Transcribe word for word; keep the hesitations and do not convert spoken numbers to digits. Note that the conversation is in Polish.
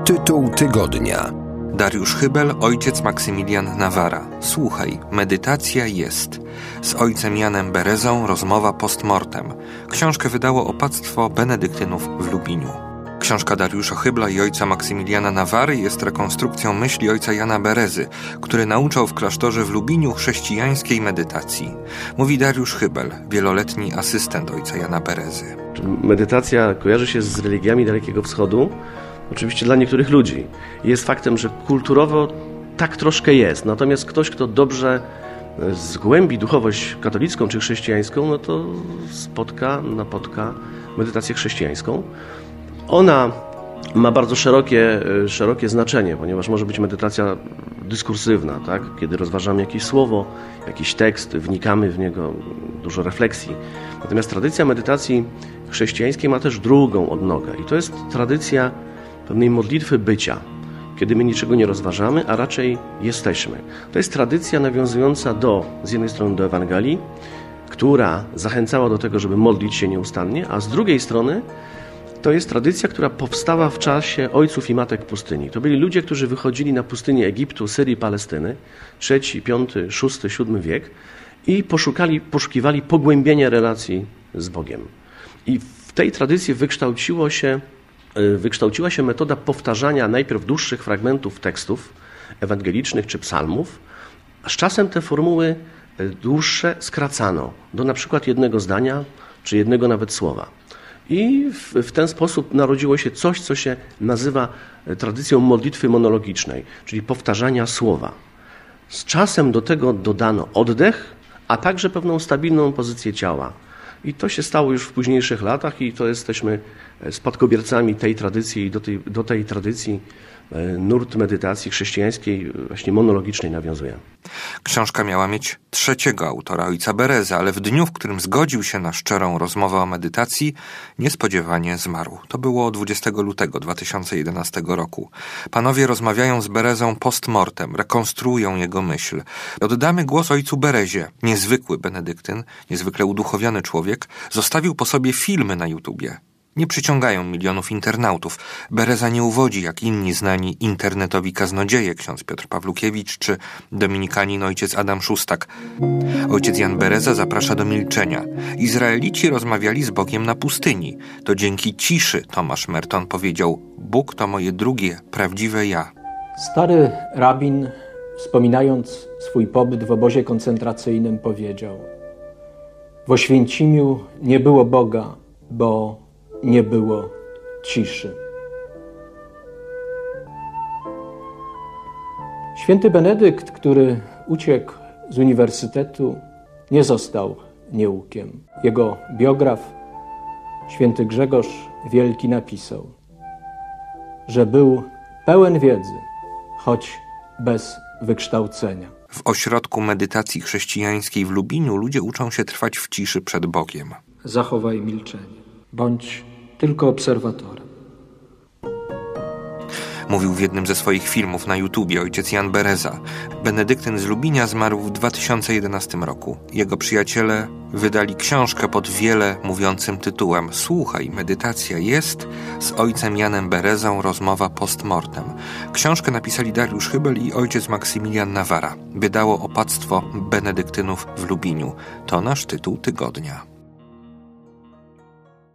Tytuł tygodnia. Dariusz Chybel, ojciec Maksymilian Nawara. Słuchaj, medytacja jest. Z ojcem Janem Berezą rozmowa postmortem. Książkę wydało opactwo benedyktynów w Lubiniu. Książka Dariusza Chybla i ojca Maksymiliana Nawary jest rekonstrukcją myśli ojca Jana Berezy, który nauczał w klasztorze w Lubiniu chrześcijańskiej medytacji. Mówi Dariusz Chybel, wieloletni asystent ojca Jana Berezy. Medytacja kojarzy się z religiami Dalekiego Wschodu, oczywiście dla niektórych ludzi. Jest faktem, że kulturowo tak troszkę jest. Natomiast ktoś, kto dobrze zgłębi duchowość katolicką czy chrześcijańską, no to spotka, napotka medytację chrześcijańską. Ona ma bardzo szerokie, szerokie znaczenie, ponieważ może być medytacja dyskursywna, tak? Kiedy rozważamy jakieś słowo, jakiś tekst, wnikamy w niego, dużo refleksji. Natomiast tradycja medytacji chrześcijańskiej ma też drugą odnogę i to jest tradycja pewnej modlitwy bycia, kiedy my niczego nie rozważamy, a raczej jesteśmy. To jest tradycja nawiązująca do, z jednej strony do Ewangelii, która zachęcała do tego, żeby modlić się nieustannie, a z drugiej strony to jest tradycja, która powstała w czasie ojców i matek pustyni. To byli ludzie, którzy wychodzili na pustynię Egiptu, Syrii, Palestyny, trzeci, piąty, szósty, siódmy wiek i poszukali, poszukiwali pogłębienia relacji z Bogiem. I w tej tradycji wykształciło się, wykształciła się metoda powtarzania najpierw dłuższych fragmentów tekstów ewangelicznych czy psalmów, a z czasem te formuły dłuższe skracano do na przykład jednego zdania czy jednego nawet słowa. I w, w ten sposób narodziło się coś, co się nazywa tradycją modlitwy monologicznej, czyli powtarzania słowa. Z czasem do tego dodano oddech, a także pewną stabilną pozycję ciała. I to się stało już w późniejszych latach i to jesteśmy spadkobiercami tej tradycji i do tej, do tej tradycji nurt medytacji chrześcijańskiej, właśnie monologicznej nawiązuje. Książka miała mieć trzeciego autora, ojca Berezę, ale w dniu, w którym zgodził się na szczerą rozmowę o medytacji, niespodziewanie zmarł. To było dwudziestego lutego dwa tysiące jedenastego roku. Panowie rozmawiają z Berezą postmortem, rekonstruują jego myśl. Oddamy głos ojcu Berezie. Niezwykły benedyktyn, niezwykle uduchowiony człowiek, zostawił po sobie filmy na YouTubie. Nie przyciągają milionów internautów. Bereza nie uwodzi jak inni znani internetowi kaznodzieje, ksiądz Piotr Pawlukiewicz czy dominikanin ojciec Adam Szustak. Ojciec Jan Bereza zaprasza do milczenia. Izraelici rozmawiali z Bogiem na pustyni. To dzięki ciszy Tomasz Merton powiedział: Bóg to moje drugie, prawdziwe ja. Stary rabin, wspominając swój pobyt w obozie koncentracyjnym, powiedział: w Oświęcimiu nie było Boga, bo nie było ciszy. Święty Benedykt, który uciekł z uniwersytetu, nie został nieukiem. Jego biograf, święty Grzegorz Wielki, napisał, że był pełen wiedzy, choć bez wykształcenia. W ośrodku medytacji chrześcijańskiej w Lubiniu ludzie uczą się trwać w ciszy przed Bogiem. Zachowaj milczenie. Bądź tylko obserwatorem. Mówił w jednym ze swoich filmów na YouTubie ojciec Jan Bereza. Benedyktyn z Lubinia zmarł w dwa tysiące jedenastym roku. Jego przyjaciele wydali książkę pod wiele mówiącym tytułem Słuchaj, medytacja jest. Z ojcem Janem Berezą rozmowa postmortem. Książkę napisali Dariusz Chybel i ojciec Maksymilian Nawara. Wydało opactwo benedyktynów w Lubiniu. To nasz tytuł tygodnia.